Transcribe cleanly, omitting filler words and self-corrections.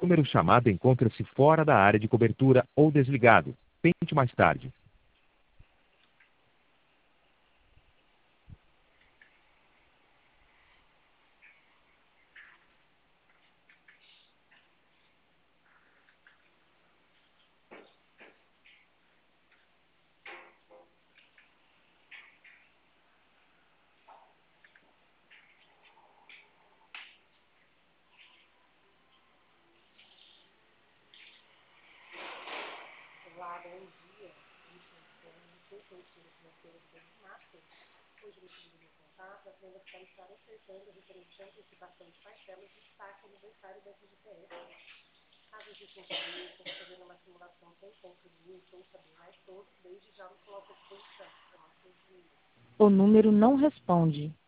número chamado encontra-se fora da área de cobertura ou desligado. Tente mais tarde. Olá, bom dia. Sou consultora financeira do Banco Master. Hoje eu recebi meu contato, as vendas para estar ofertando referente à antecipação de parcelas de destaque aniversário da VGPS. Caso exista interesse em fazer uma simulação sem compromisso ou saber mais sobre, desde já me coloco à disposição. O número não responde.